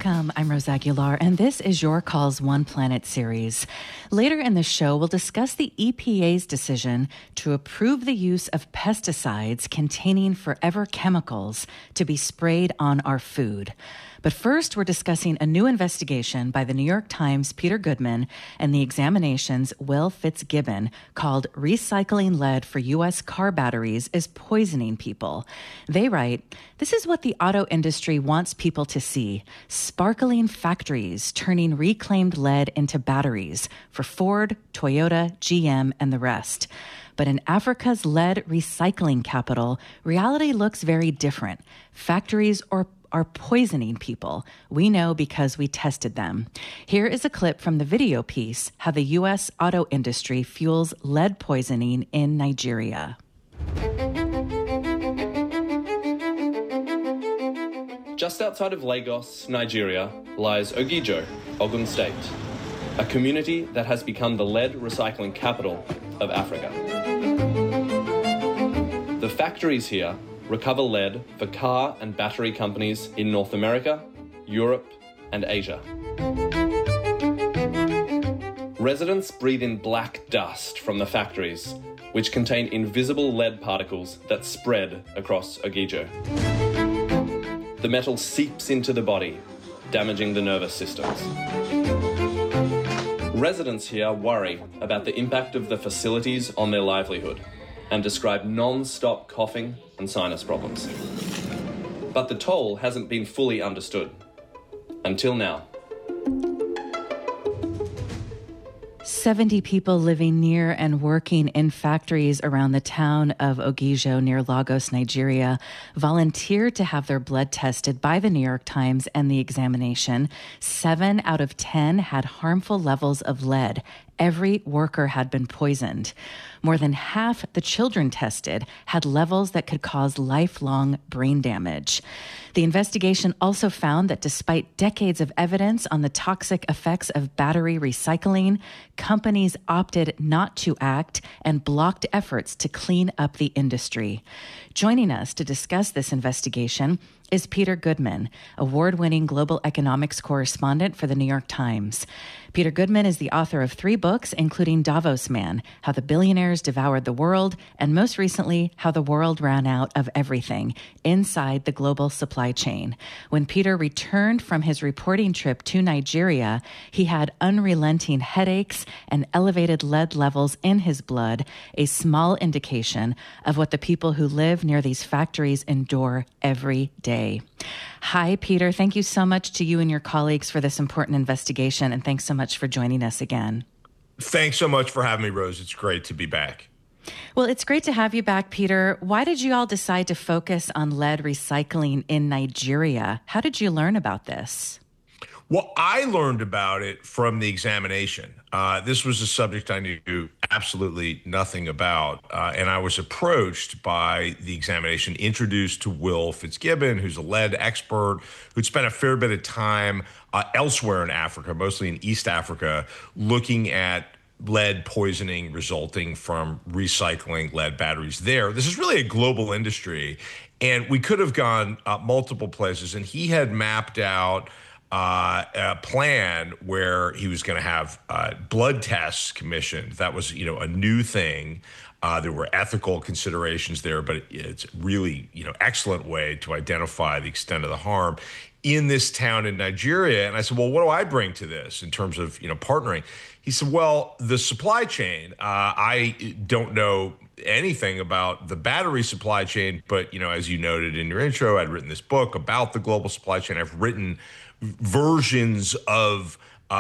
Welcome. I'm Rose Aguilar, and this is Your Calls One Planet series. Later in the show, we'll discuss the EPA's decision to approve the use of pesticides containing forever chemicals to be sprayed on our food. But first, we're discussing a new investigation by the New York Times' Peter Goodman and the Examination's Will Fitzgibbon called Recycling Lead for U.S. Car Batteries is Poisoning People. They write, "This is what the auto industry wants people to see. Sparkling factories turning reclaimed lead into batteries for Ford, Toyota, GM, and the rest. But in Africa's lead recycling capital, reality looks very different. Factories are poisoning people. We know because we tested them." Here is a clip from the video piece, How the U.S. Auto Industry Fuels Lead Poisoning in Nigeria. Just outside of Lagos, Nigeria, lies Ogijo, Ogun State, a community that has become the lead recycling capital of Africa. The factories here recover lead for car and battery companies in North America, Europe, and Asia. Residents breathe in black dust from the factories, which contain invisible lead particles that spread across Ogijo. The metal seeps into the body, damaging the nervous systems. Residents here worry about the impact of the facilities on their livelihood and describe non-stop coughing and sinus problems. But the toll hasn't been fully understood. Until now. 70 people living near and working in factories around the town of Ogijo near Lagos, Nigeria, volunteered to have their blood tested by the New York Times and the Examination. 7 out of 10 had harmful levels of lead. Every worker had been poisoned. More than half the children tested had levels that could cause lifelong brain damage. The investigation also found that despite decades of evidence on the toxic effects of battery recycling, companies opted not to act and blocked efforts to clean up the industry. Joining us to discuss this investigation is Peter Goodman, award-winning global economics correspondent for the New York Times. Peter Goodman is the author of 3 books, including Davos Man, How the Billionaires Devoured the World, and most recently, How the World Ran Out of Everything, Inside the Global Supply Chain. When Peter returned from his reporting trip to Nigeria, he had unrelenting headaches and elevated lead levels in his blood, a small indication of what the people who live near these factories endure every day. Hi, Peter. Thank you so much to you and your colleagues for this important investigation, and thanks so much for joining us again. Thanks so much for having me, Rose. It's great to be back. Well, it's great to have you back, Peter. Why did you all decide to focus on lead recycling in Nigeria? How did you learn about this? Well, I learned about it from the Examination. This was a subject I knew absolutely nothing about. And I was approached by the Examination, introduced to Will Fitzgibbon, who's a lead expert, who'd spent a fair bit of time elsewhere in Africa, mostly in East Africa, looking at lead poisoning resulting from recycling lead batteries there. This is really a global industry, and we could have gone multiple places. And he had mapped out a plan where he was going to have blood tests commissioned. That was, a new thing. There were ethical considerations there, but it's really, excellent way to identify the extent of the harm in this town in Nigeria. And I said, well, what do I bring to this in terms of, partnering? He said, well, the supply chain, I don't know anything about the battery supply chain, but, as you noted in your intro, I'd written this book about the global supply chain. I've written versions of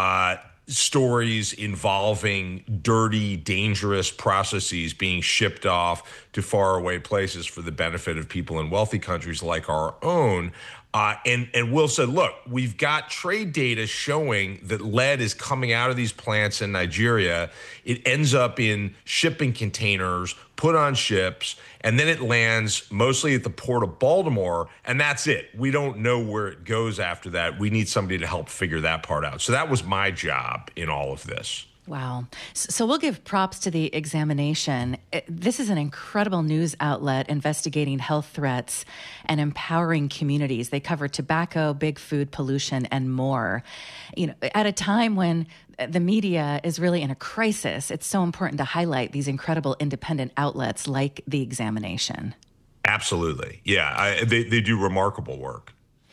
stories involving dirty, dangerous processes being shipped off to faraway places for the benefit of people in wealthy countries like our own. And Will said, look, we've got trade data showing that lead is coming out of these plants in Nigeria. It ends up in shipping containers, put on ships, and then it lands mostly at the port of Baltimore, and that's it. We don't know where it goes after that. We need somebody to help figure that part out. So that was my job in all of this. Wow. So we'll give props to the examination. This is an incredible news outlet investigating health threats and empowering communities. They cover tobacco, big food pollution, and more. At a time when the media is really in a crisis, it's so important to highlight these incredible independent outlets like the examination. Absolutely. Yeah, they do remarkable work.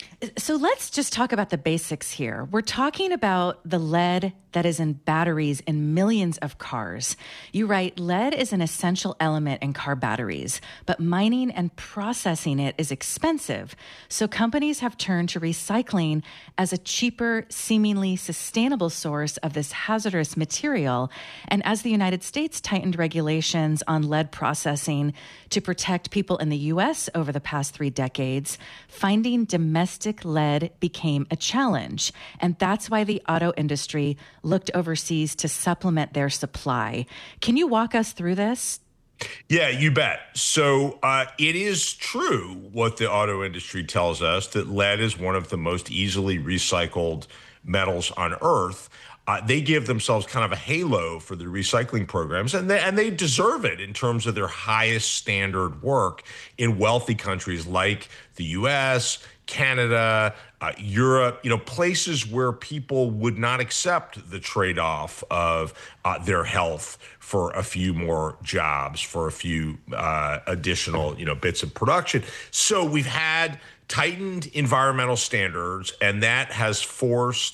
So let's just talk about the basics here. We're talking about the lead that is in batteries in millions of cars. You write, lead is an essential element in car batteries, but mining and processing it is expensive. So companies have turned to recycling as a cheaper, seemingly sustainable source of this hazardous material. And as the United States tightened regulations on lead processing to protect people in the U.S. over the past 3 decades, finding domestic lead became a challenge. And that's why the auto industry looked overseas to supplement their supply. Can you walk us through this? Yeah, you bet. So it is true what the auto industry tells us, that lead is one of the most easily recycled metals on Earth. They give themselves kind of a halo for the recycling programs, and they deserve it in terms of their highest standard work in wealthy countries like the U.S., Canada, Europe, places where people would not accept the trade-off of their health for a few more jobs, for a few additional, bits of production. So we've had tightened environmental standards, and that has forced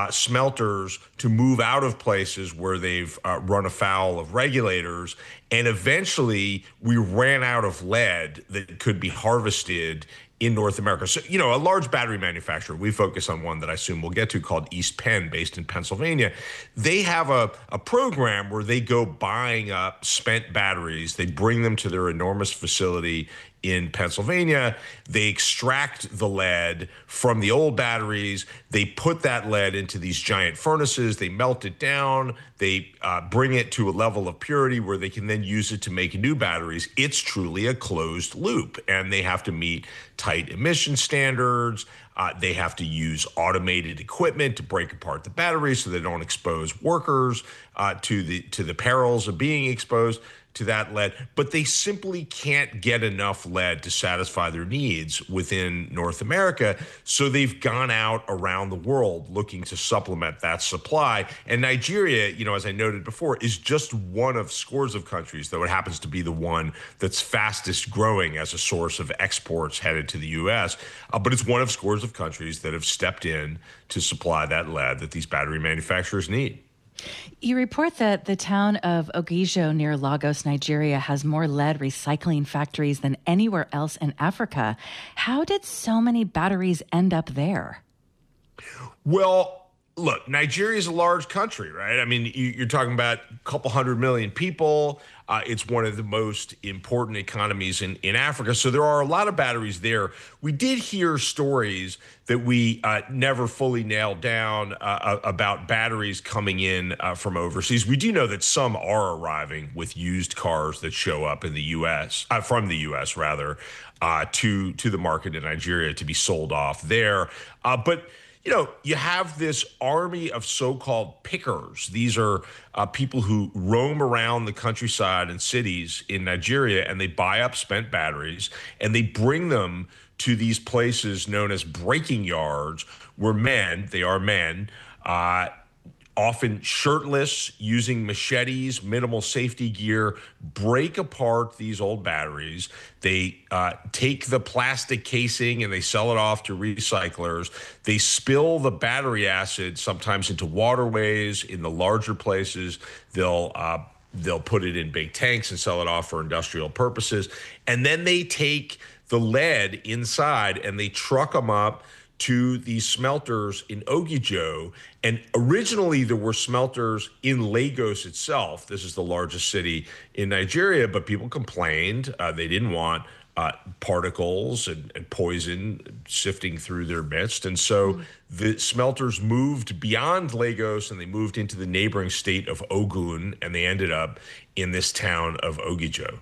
smelters to move out of places where they've run afoul of regulators. And eventually we ran out of lead that could be harvested in North America. So, a large battery manufacturer, we focus on one that I assume we'll get to, called East Penn, based in Pennsylvania. They have a program where they go buying up spent batteries. They bring them to their enormous facility in Pennsylvania. They extract the lead from the old batteries. They put that lead into these giant furnaces. They melt it down. They bring it to a level of purity where they can then use it to make new batteries. It's truly a closed loop, and they have to meet tight emission standards. They have to use automated equipment to break apart the batteries so they don't expose workers to the perils of being exposed to that lead, but they simply can't get enough lead to satisfy their needs within North America. So they've gone out around the world looking to supplement that supply. And Nigeria, as I noted before, is just one of scores of countries, though it happens to be the one that's fastest growing as a source of exports headed to the U.S. But it's one of scores of countries that have stepped in to supply that lead that these battery manufacturers need. You report that the town of Ogijo near Lagos, Nigeria, has more lead recycling factories than anywhere else in Africa. How did so many batteries end up there? Well, look, Nigeria is a large country, right? I mean, you're talking about a couple 100 million people. It's one of the most important economies in Africa. So there are a lot of batteries there. We did hear stories that we never fully nailed down about batteries coming in from overseas. We do know that some are arriving with used cars that show up in the U.S., from the U.S. rather, to the market in Nigeria to be sold off there. But you have this army of so-called pickers. These are people who roam around the countryside and cities in Nigeria, and they buy up spent batteries, and they bring them to these places known as breaking yards, where they are men, often shirtless, using machetes, minimal safety gear, break apart these old batteries. They take the plastic casing and they sell it off to recyclers. They spill the battery acid sometimes into waterways. In the larger places, they'll put it in big tanks and sell it off for industrial purposes. And then they take the lead inside and they truck them up to these smelters in Ogijo. And originally there were smelters in Lagos itself. This is the largest city in Nigeria, but people complained. They didn't want particles and poison sifting through their midst. And so the smelters moved beyond Lagos and they moved into the neighboring state of Ogun, and they ended up in this town of Ogijo.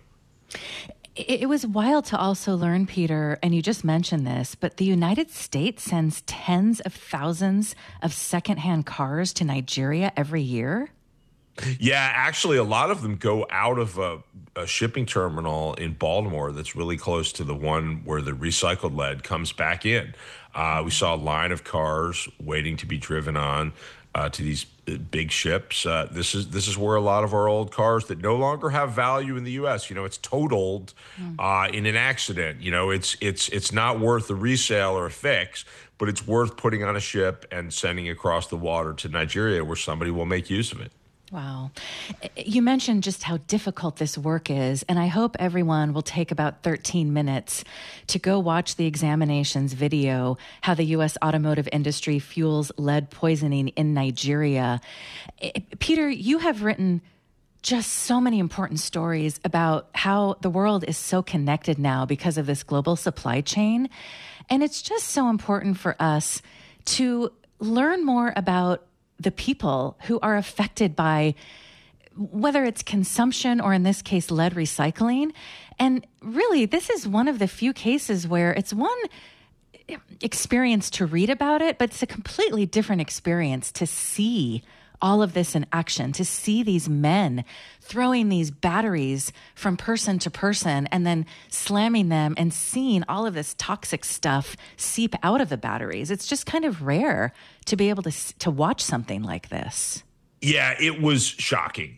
It was wild to also learn, Peter, and you just mentioned this, but the United States sends tens of thousands of secondhand cars to Nigeria every year? Yeah, actually, a lot of them go out of a shipping terminal in Baltimore that's really close to the one where the recycled lead comes back in. We saw a line of cars waiting to be driven on to these big ships. This is where a lot of our old cars that no longer have value in the U.S. It's totaled in an accident. It's not worth a resale or a fix, but it's worth putting on a ship and sending across the water to Nigeria, where somebody will make use of it. Wow. You mentioned just how difficult this work is, and I hope everyone will take about 13 minutes to go watch the examinations video, how the U.S. automotive industry fuels lead poisoning in Nigeria. Peter, you have written just so many important stories about how the world is so connected now because of this global supply chain. And it's just so important for us to learn more about the people who are affected by whether it's consumption or in this case, lead recycling. And really, this is one of the few cases where it's one experience to read about it, but it's a completely different experience to see all of this in action, to see these men throwing these batteries from person to person and then slamming them and seeing all of this toxic stuff seep out of the batteries. It's just kind of rare to be able to watch something like this. Yeah, it was shocking.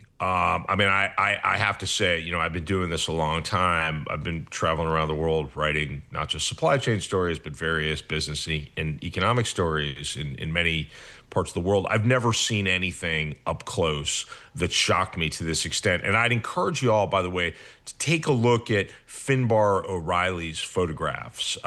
I have to say, I've been doing this a long time. I've been traveling around the world writing not just supply chain stories, but various business and economic stories in many parts of the world. I've never seen anything up close that shocked me to this extent. And I'd encourage you all, by the way, to take a look at Finbar O'Reilly's photographs.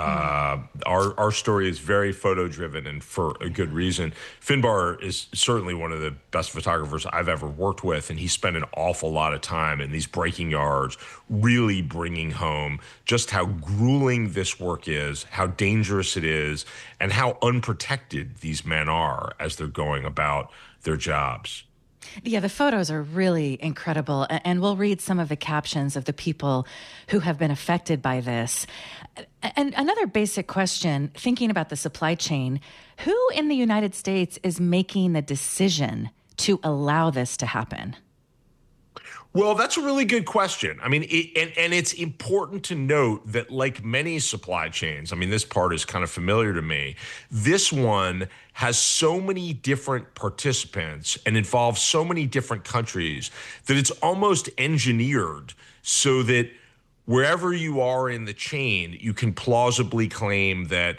Our story is very photo driven, and for a good reason. Finbar is certainly one of the best photographers I've ever worked with, and he spent an awful lot of time in these breaking yards, really bringing home just how grueling this work is, how dangerous it is, and how unprotected these men are as they're going about their jobs. Yeah, the photos are really incredible. And we'll read some of the captions of the people who have been affected by this. And another basic question, thinking about the supply chain, who in the United States is making the decision to allow this to happen? Well, that's a really good question. And it's important to note that, like many supply chains, this part is kind of familiar to me. This one has so many different participants and involves so many different countries that it's almost engineered so that wherever you are in the chain, you can plausibly claim that,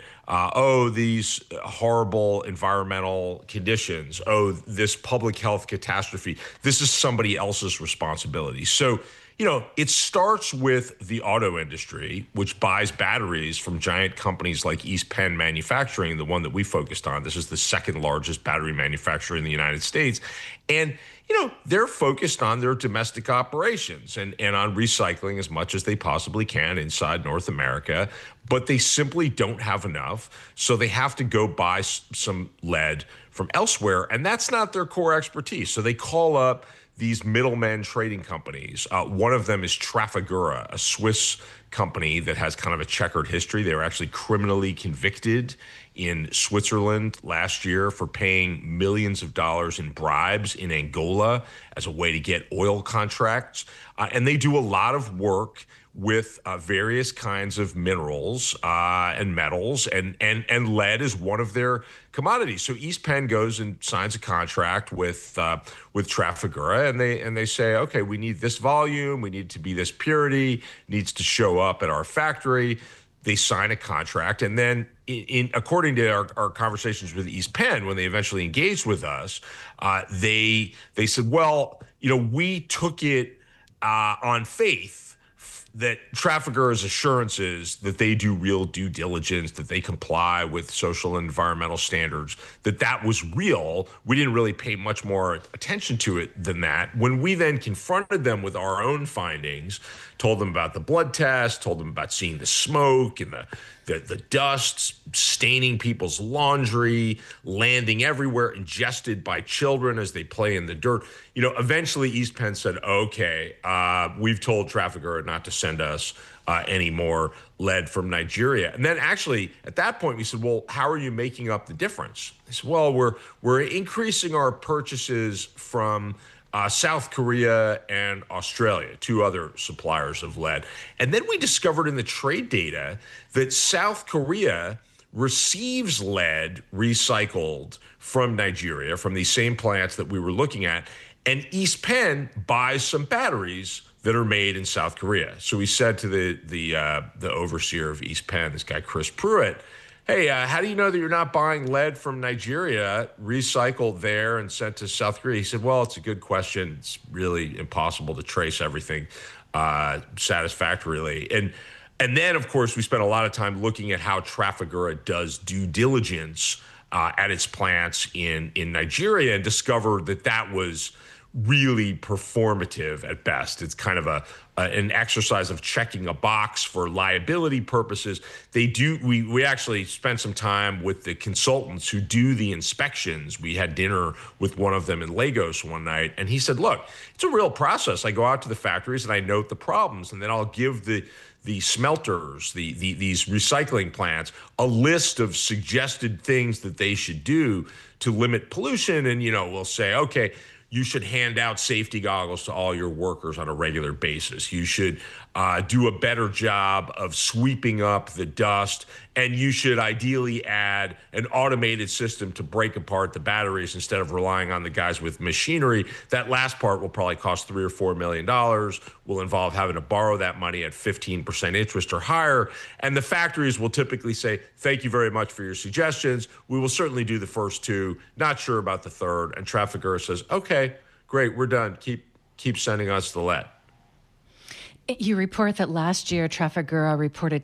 these horrible environmental conditions, this public health catastrophe, this is somebody else's responsibility. So, it starts with the auto industry, which buys batteries from giant companies like East Penn Manufacturing, the one that we focused on. This is the second largest battery manufacturer in the United States. And they're focused on their domestic operations and on recycling as much as they possibly can inside North America, but they simply don't have enough. So they have to go buy some lead from elsewhere, and that's not their core expertise. So they call up these middlemen trading companies. One of them is Trafigura, a Swiss company that has kind of a checkered history. They were actually criminally convicted in Switzerland last year for paying millions of dollars in bribes in Angola as a way to get oil contracts. And they do a lot of work with various kinds of minerals and metals, and lead is one of their commodities. So East Penn goes and signs a contract with Trafigura, and they say, okay, we need this volume, we need to be this purity, needs to show up at our factory. They sign a contract, and then according to our conversations with East Penn, when they eventually engaged with us, they said, well, we took it on faith that Trafigura's assurances that they do real due diligence, that they comply with social and environmental standards, that was real. We didn't really pay much more attention to it than that. When we then confronted them with our own findings, told them about the blood test, told them about seeing the smoke and the dust staining people's laundry, landing everywhere, ingested by children as they play in the dirt. Eventually East Penn said, okay, we've told Trafigura not to send us any more lead from Nigeria. And then actually at that point we said, well, how are you making up the difference? They said, well, we're increasing our purchases from South Korea and Australia, two other suppliers of lead. And then we discovered in the trade data that South Korea receives lead recycled from Nigeria, from these same plants that we were looking at, and East Penn buys some batteries that are made in South Korea. So we said to the overseer of East Penn, this guy Chris Pruitt, hey, how do you know that you're not buying lead from Nigeria, recycled there and sent to South Korea? He said, well, it's a good question. It's really impossible to trace everything satisfactorily. And then, of course, we spent a lot of time looking at how Trafigura does due diligence at its plants in Nigeria, and discovered that that was really performative at best. It's kind of an exercise of checking a box for liability purposes. We actually spent some time with the consultants who do the inspections. We had dinner with one of them in Lagos one night, and he said, look, it's a real process. I go out to the factories and I note the problems, and then I'll give the smelters, these recycling plants, a list of suggested things that they should do to limit pollution. And, we'll say, okay, you should hand out safety goggles to all your workers on a regular basis. You should do a better job of sweeping up the dust. And you should ideally add an automated system to break apart the batteries instead of relying on the guys with machinery. That last part will probably cost $3 or $4 million, will involve having to borrow that money at 15% interest or higher. And the factories will typically say, thank you very much for your suggestions. We will certainly do the first two, not sure about the third. And Trafigura says, okay, great, we're done. Keep sending us the lead. You report that last year, Trafigura reported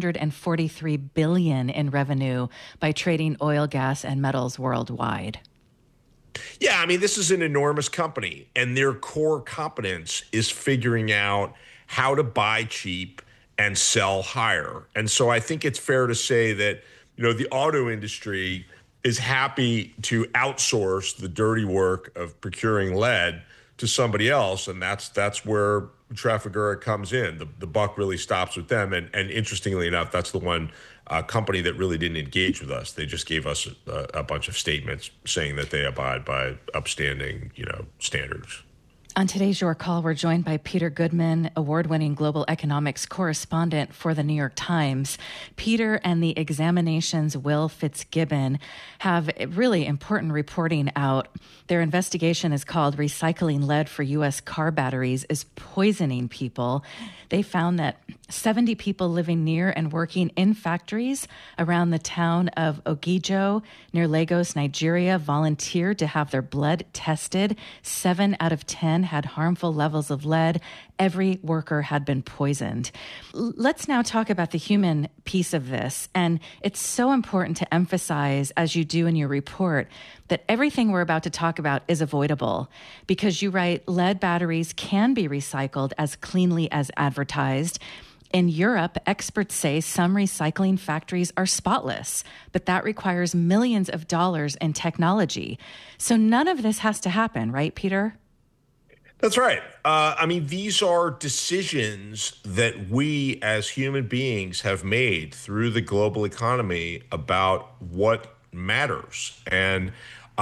$243 billion in revenue by trading oil, gas, and metals worldwide. Yeah, I mean, this is an enormous company, and their core competence is figuring out how to buy cheap and sell higher. And so I think it's fair to say that, the auto industry is happy to outsource the dirty work of procuring lead to somebody else, and that's where Trafigura comes in. The buck really stops with them, and interestingly enough, that's the one company that really didn't engage with us. They just gave us a bunch of statements saying that they abide by upstanding, standards. On today's Your Call, we're joined by Peter Goodman, award-winning global economics correspondent for the New York Times. Peter and the Examination's Will Fitzgibbon have really important reporting out. Their investigation is called Recycling Lead for U.S. Car Batteries is Poisoning People. They found that 70 people living near and working in factories around the town of Ogijo near Lagos, Nigeria, volunteered to have their blood tested. 7 out of 10 had harmful levels of lead. Every worker had been poisoned. Let's now talk about the human piece of this. And it's so important to emphasize, as you do in your report, that everything we're about to talk about is avoidable, because you write lead batteries can be recycled as cleanly as advertised. In Europe, experts say some recycling factories are spotless, but that requires millions of dollars in technology. So none of this has to happen, right, Peter? That's right. I mean, these are decisions that we as human beings have made through the global economy about what matters. And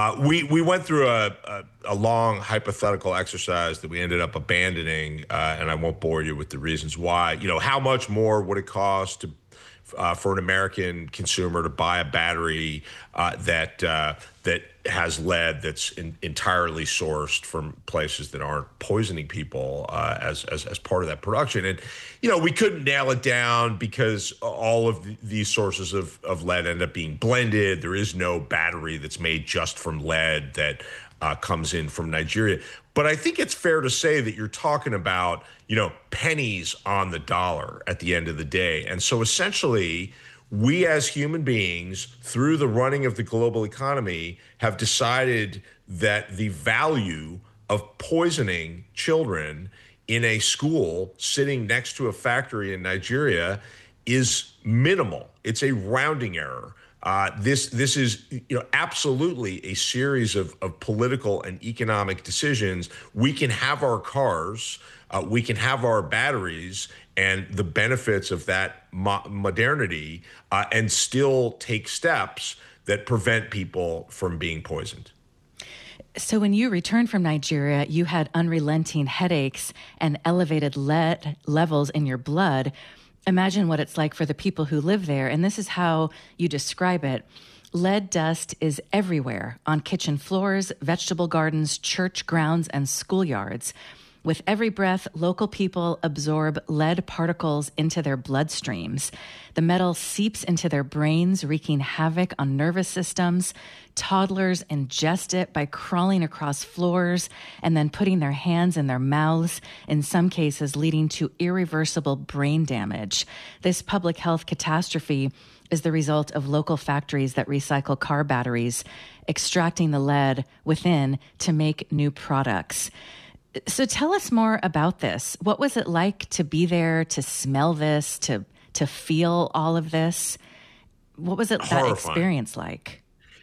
we went through a long hypothetical exercise that we ended up abandoning, and I won't bore you with the reasons why. How much more would it cost for an American consumer to buy a battery that has lead that's entirely sourced from places that aren't poisoning people as part of that production? And we couldn't nail it down because all of these sources of lead end up being blended. There is no battery that's made just from lead that comes in from Nigeria. But I think it's fair to say that you're talking about, pennies on the dollar at the end of the day. And so essentially, we as human beings, through the running of the global economy, have decided that the value of poisoning children in a school sitting next to a factory in Nigeria is minimal. It's a rounding error. This is absolutely a series of political and economic decisions. We can have our cars, we can have our batteries and the benefits of that modernity, and still take steps that prevent people from being poisoned. So when you returned from Nigeria, you had unrelenting headaches and elevated lead levels in your blood. Imagine what it's like for the people who live there. And this is how you describe it. Lead dust is everywhere, on kitchen floors, vegetable gardens, church grounds, and schoolyards. With every breath, local people absorb lead particles into their bloodstreams. The metal seeps into their brains, wreaking havoc on nervous systems. Toddlers ingest it by crawling across floors and then putting their hands in their mouths, in some cases leading to irreversible brain damage. This public health catastrophe is the result of local factories that recycle car batteries, extracting the lead within to make new products. So tell us more about this. What was it like to be there, to smell this, to feel all of this? What was it that experience like?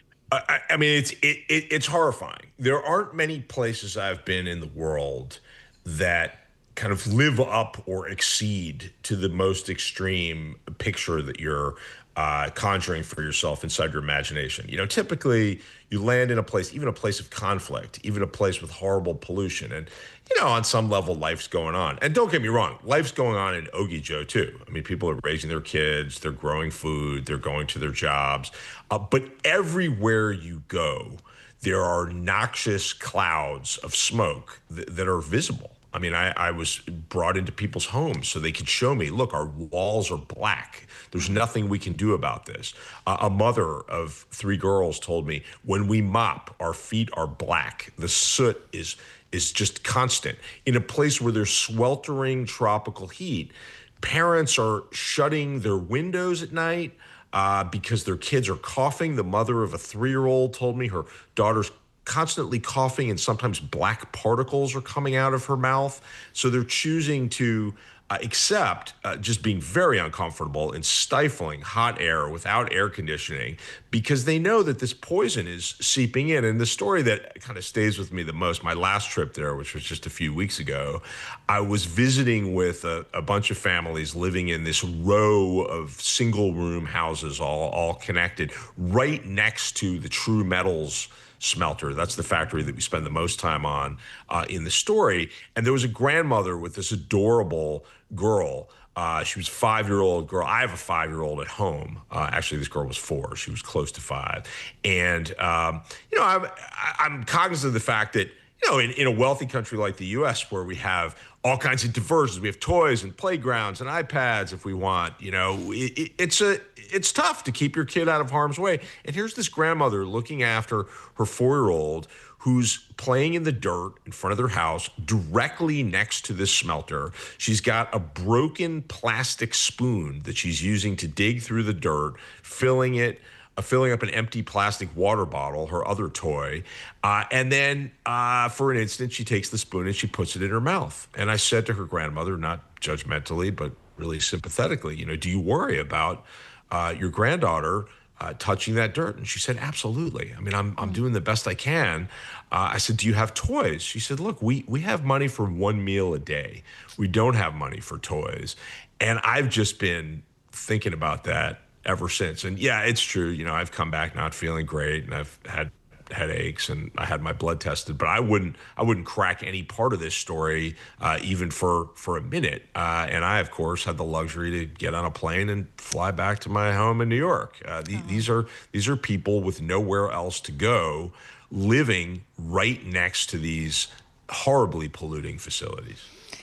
I mean, it's horrifying. There aren't many places I've been in the world that kind of live up or exceed to the most extreme picture that you're conjuring for yourself inside your imagination. You know, typically you land in a place, even a place of conflict, even a place with horrible pollution. And, you know, on some level, life's going on. And don't get me wrong, life's going on in Ogijo, too. I mean, people are raising their kids, they're growing food, they're going to their jobs. But everywhere you go, there are noxious clouds of smoke that are visible. I mean, I was brought into people's homes so they could show me, look, our walls are black. There's nothing we can do about this. A mother of 3 girls told me, when we mop, our feet are black. The soot is just constant. In a place where there's sweltering tropical heat, parents are shutting their windows at night because their kids are coughing. The mother of a 3-year-old told me her daughter's constantly coughing and sometimes black particles are coming out of her mouth. So they're choosing to accept just being very uncomfortable and stifling hot air without air conditioning because they know that this poison is seeping in. And the story that kind of stays with me the most, my last trip there, which was just a few weeks ago, I was visiting with a bunch of families living in this row of single room houses, all connected, right next to the True Metals smelter. That's the factory that we spend the most time on in the story. And there was a grandmother with this adorable girl. She was a 5-year-old girl. I have a 5-year-old at home. Actually, this girl was 4. She was close to 5. And, you know, I'm cognizant of the fact that, you know, in a wealthy country like the U.S. where we have all kinds of diversions, we have toys and playgrounds and iPads if we want, you know, it's tough to keep your kid out of harm's way. And here's this grandmother looking after her 4-year-old who's playing in the dirt in front of their house directly next to this smelter. She's got a broken plastic spoon that she's using to dig through the dirt, filling up an empty plastic water bottle, her other toy. And then for an instant, she takes the spoon and she puts it in her mouth. And I said to her grandmother, not judgmentally, but really sympathetically, you know, do you worry about your granddaughter touching that dirt? And she said, absolutely. I mean, I'm doing the best I can. I said, do you have toys? She said, look, we have money for 1 meal a day. We don't have money for toys. And I've just been thinking about that ever since. And yeah, it's true. You know, I've come back not feeling great and I've had headaches and I had my blood tested, but I wouldn't crack any part of this story even for a minute. And I, of course, had the luxury to get on a plane and fly back to my home in New York. These are people with nowhere else to go, living right next to these horribly polluting facilities.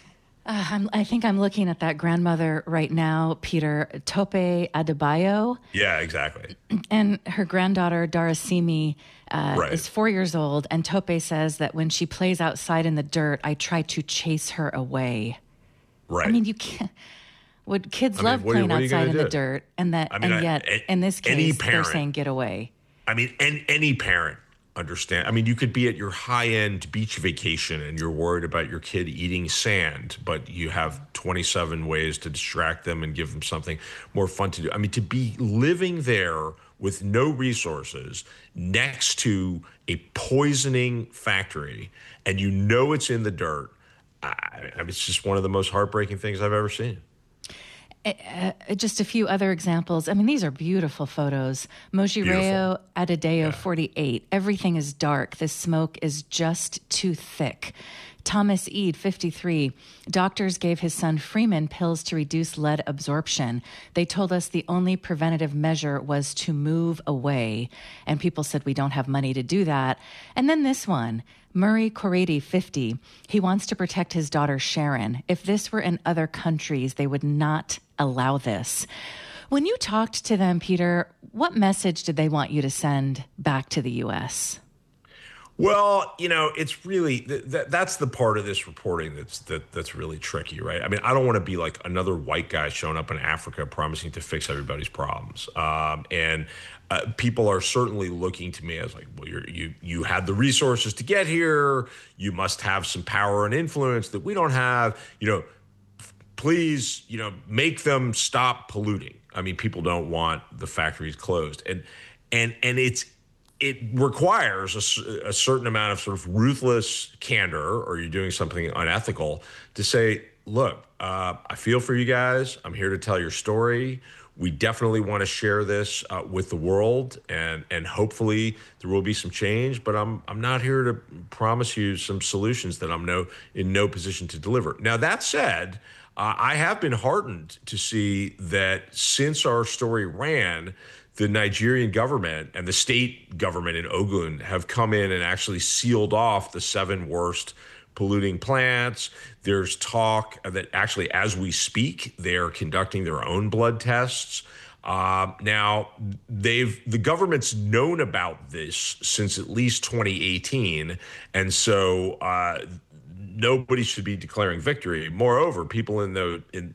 I think I'm looking at that grandmother right now, Peter, Tope Adebayo. Yeah, exactly. And her granddaughter, Darasimi, right. is 4 years old. And Tope says that when she plays outside in the dirt, I try to chase her away. Right. I mean, you can't. Kids love playing outside in the dirt. And yet, in this case, they're saying get away. I mean, any parent understand. I mean, you could be at your high-end beach vacation and you're worried about your kid eating sand, but you have 27 ways to distract them and give them something more fun to do. I mean, to be living there with no resources next to a poisoning factory and you know it's in the dirt, it's just one of the most heartbreaking things I've ever seen. Just a few other examples. I mean, these are beautiful photos. Mojireo Adedeo, 48. Everything is dark. The smoke is just too thick. Thomas Eade, 53. Doctors gave his son Freeman pills to reduce lead absorption. They told us the only preventative measure was to move away. And people said, we don't have money to do that. And then this one, Murray Corrady, 50. He wants to protect his daughter Sharon. If this were in other countries, they would not allow this. When you talked to them, Peter, what message did they want you to send back to the U.S.? Well, it's really that's the part of this reporting that's really tricky, right? I mean, I don't want to be like another white guy showing up in Africa promising to fix everybody's problems, and people are certainly looking to me as like, well, you had the resources to get here, you must have some power and influence that we don't have, please, make them stop polluting. I mean, people don't want the factories closed, and it requires a certain amount of sort of ruthless candor, or you're doing something unethical, to say, look, I feel for you guys. I'm here to tell your story. We definitely want to share this with the world, and hopefully there will be some change. But I'm not here to promise you some solutions that I'm in no position to deliver. Now, that said, I have been heartened to see that since our story ran, the Nigerian government and the state government in Ogun have come in and actually sealed off the 7 worst polluting plants. There's talk that actually, as we speak, they're conducting their own blood tests. Now, the government's known about this since at least 2018, and so nobody should be declaring victory. Moreover, people in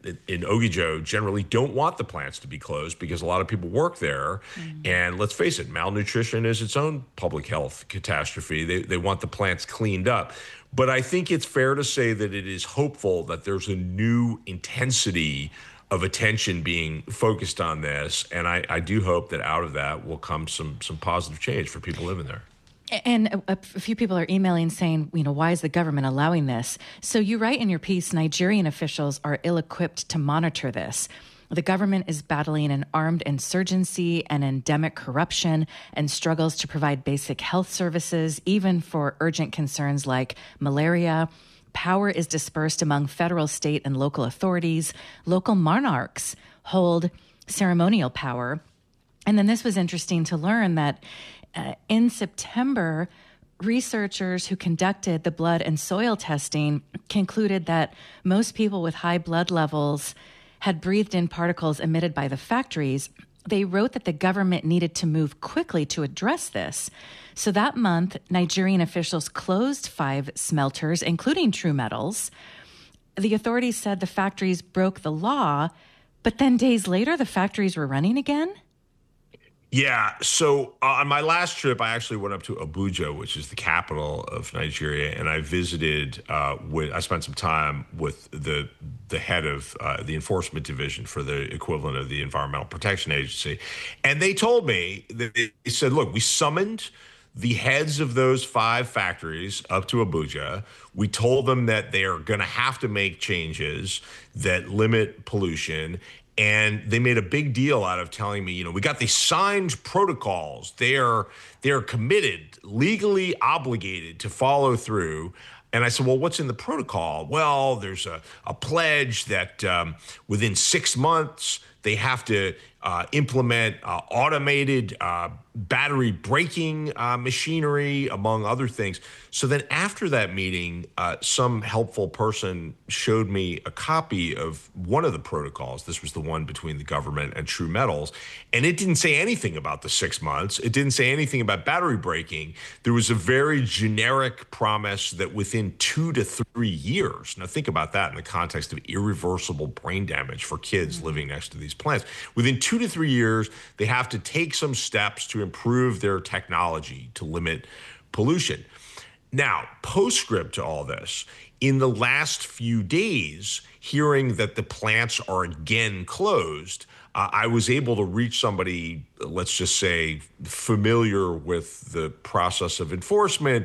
Ogijo generally don't want the plants to be closed because a lot of people work there. And let's face it, malnutrition is its own public health catastrophe. They want the plants cleaned up. But I think it's fair to say that it is hopeful that there's a new intensity of attention being focused on this. And I do hope that out of that will come some positive change for people living there. And a few people are emailing saying, why is the government allowing this? So you write in your piece, Nigerian officials are ill-equipped to monitor this. The government is battling an armed insurgency and endemic corruption and struggles to provide basic health services, even for urgent concerns like malaria. Power is dispersed among federal, state, and local authorities. Local monarchs hold ceremonial power. And then this was interesting to learn that in September, researchers who conducted the blood and soil testing concluded that most people with high blood levels had breathed in particles emitted by the factories. They wrote that the government needed to move quickly to address this. So that month, Nigerian officials closed 5 smelters, including True Metals. The authorities said the factories broke the law, but then days later, the factories were running again? Yeah. So on my last trip, I actually went up to Abuja, which is the capital of Nigeria, and I visited. I spent some time with the head of the enforcement division for the equivalent of the Environmental Protection Agency, and they told me that they said, "Look, we summoned the heads of those 5 factories up to Abuja. We told them that they are going to have to make changes that limit pollution." And they made a big deal out of telling me, we got these signed protocols. They're committed, legally obligated to follow through. And I said, well, what's in the protocol? Well, there's a pledge that within 6 months, they have to implement automated battery braking machinery, among other things. So then after that meeting, some helpful person showed me a copy of one of the protocols. This was the one between the government and True Metals. And it didn't say anything about the 6 months. It didn't say anything about battery braking. There was a very generic promise that within 2 to 3 years, now think about that in the context of irreversible brain damage for kids living next to these plants. Within 2 to 3 years, they have to take some steps to improve their technology to limit pollution. Now, postscript to all this, in the last few days, hearing that the plants are again closed, I was able to reach somebody, let's just say, familiar with the process of enforcement,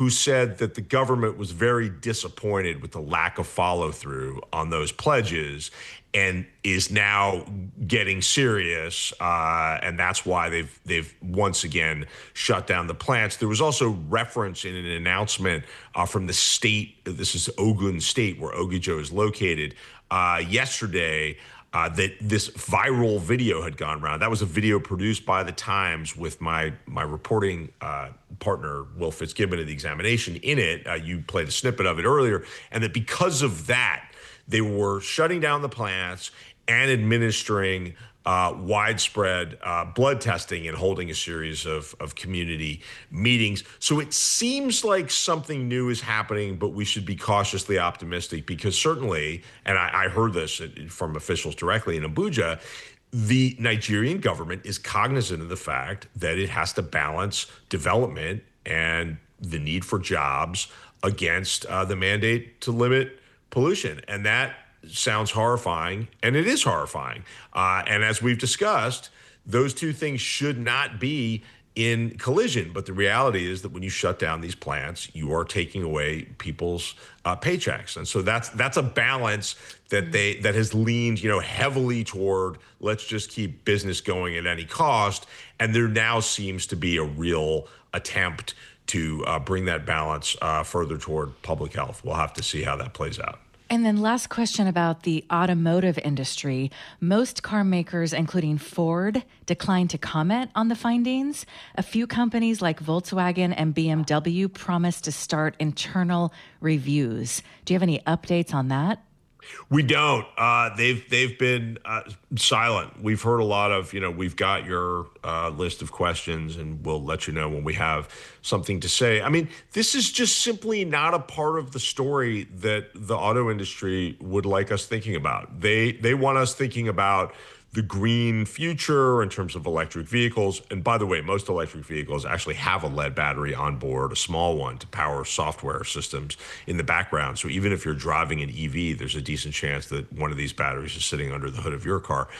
who said that the government was very disappointed with the lack of follow through on those pledges and is now getting serious, and that's why they've once again shut down the plants. There was also reference in an announcement from the state. This is Ogun State, where Ogijo is located. Yesterday, that this viral video had gone around. That was a video produced by the Times with my reporting partner, Will Fitzgibbon, of the examination in it. You played a snippet of it earlier, and that because of that, they were shutting down the plants and administering widespread blood testing and holding a series of community meetings. So it seems like something new is happening, but we should be cautiously optimistic because certainly, and I heard this from officials directly in Abuja, the Nigerian government is cognizant of the fact that it has to balance development and the need for jobs against the mandate to limit pollution. And that sounds horrifying, and it is horrifying. And as we've discussed, those two things should not be in collision. But the reality is that when you shut down these plants, you are taking away people's paychecks. And so that's a balance that that has leaned, heavily toward let's just keep business going at any cost. And there now seems to be a real attempt to bring that balance further toward public health. We'll have to see how that plays out. And then last question about the automotive industry. Most car makers, including Ford, declined to comment on the findings. A few companies like Volkswagen and BMW promised to start internal reviews. Do you have any updates on that? We don't. They've been silent. We've heard a lot of, we've got your list of questions and we'll let you know when we have something to say. I mean, this is just simply not a part of the story that the auto industry would like us thinking about. They want us thinking about the green future in terms of electric vehicles. And by the way, most electric vehicles actually have a lead battery on board, a small one, to power software systems in the background. So even if you're driving an EV, there's a decent chance that one of these batteries is sitting under the hood of your car.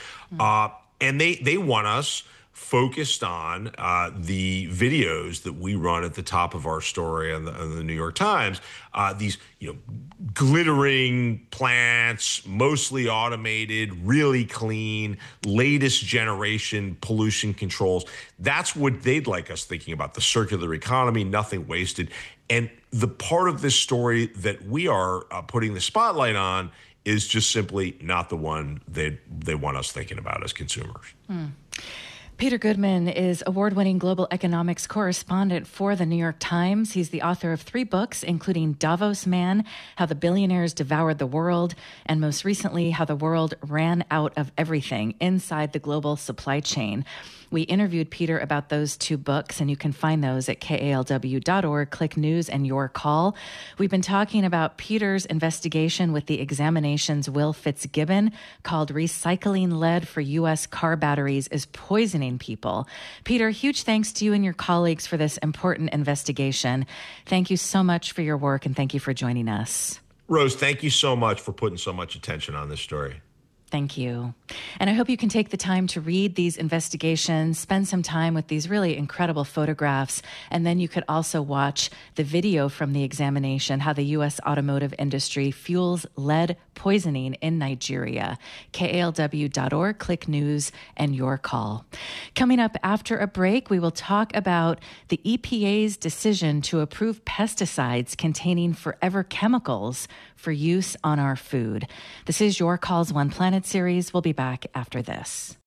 And they want us focused on the videos that we run at the top of our story on the New York Times, these glittering plants, mostly automated, really clean, latest generation pollution controls. That's what they'd like us thinking about, the circular economy, nothing wasted. And the part of this story that we are putting the spotlight on is just simply not the one they want us thinking about as consumers. Peter Goodman is award-winning global economics correspondent for the New York Times. He's the author of 3 books, including Davos Man, How the Billionaires Devoured the World, and most recently, How the World Ran Out of Everything Inside the Global Supply Chain. We interviewed Peter about those 2 books, and you can find those at kalw.org. Click News and Your Call. We've been talking about Peter's investigation with the Examination's Will Fitzgibbon, called Recycling Lead for U.S. Car Batteries is Poisoning People. Peter, huge thanks to you and your colleagues for this important investigation. Thank you so much for your work, and thank you for joining us. Rose, thank you so much for putting so much attention on this story. Thank you. And I hope you can take the time to read these investigations, spend some time with these really incredible photographs, and then you could also watch the video from the examination, how the U.S. automotive industry fuels lead poisoning in Nigeria. KALW.org, click News and Your Call. Coming up after a break, we will talk about the EPA's decision to approve pesticides containing forever chemicals for use on our food. This is Your Call's One Planet series. We'll be back after this.